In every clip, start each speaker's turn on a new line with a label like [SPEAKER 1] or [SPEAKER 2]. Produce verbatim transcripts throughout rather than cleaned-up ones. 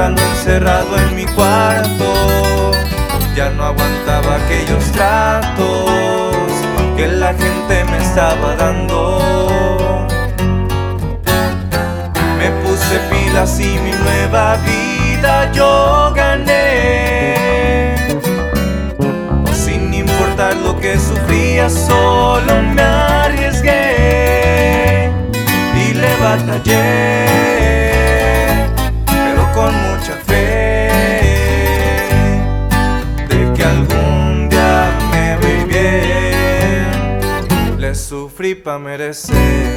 [SPEAKER 1] llorando encerrado en mi cuarto. Ya no aguantaba aquellos tratos que la gente me estaba dando. Me puse pilas y mi nueva vida yo gané. Sin importar lo que sufría, solo me arriesgué y le batallé, pero con mucha fe de que algún día me va a ir bien. Le sufrí pa' merecer.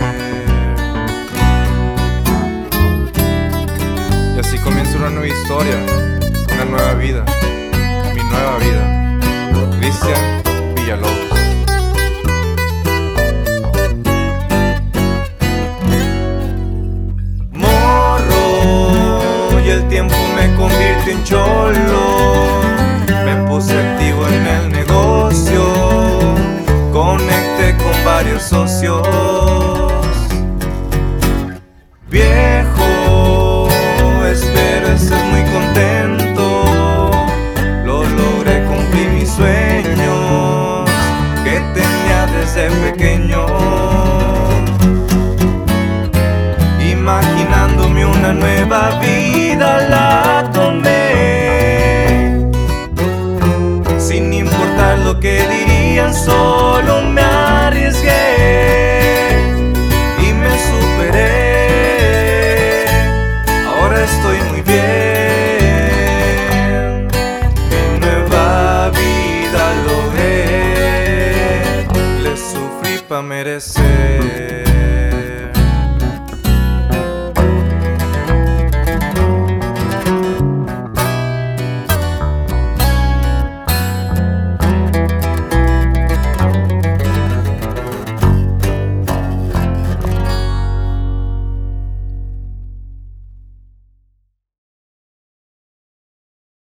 [SPEAKER 1] Y así comienza una nueva historia, una nueva vida, mi nueva vida. Cristian Villalobos. Morro y el tiempo me convirtió en cholo. Me puse activo en el negocio, conecté con varios socios. Viejo, espero estés muy contento. Lo logré, cumplir mis sueños que tenía desde pequeño. Imaginándome una nueva vida la tomé. Sin importar lo que dirían, solo me arriesgué y me superé. Ahora estoy muy bien, mi nueva vida logré. Le sufrí pa' merecer.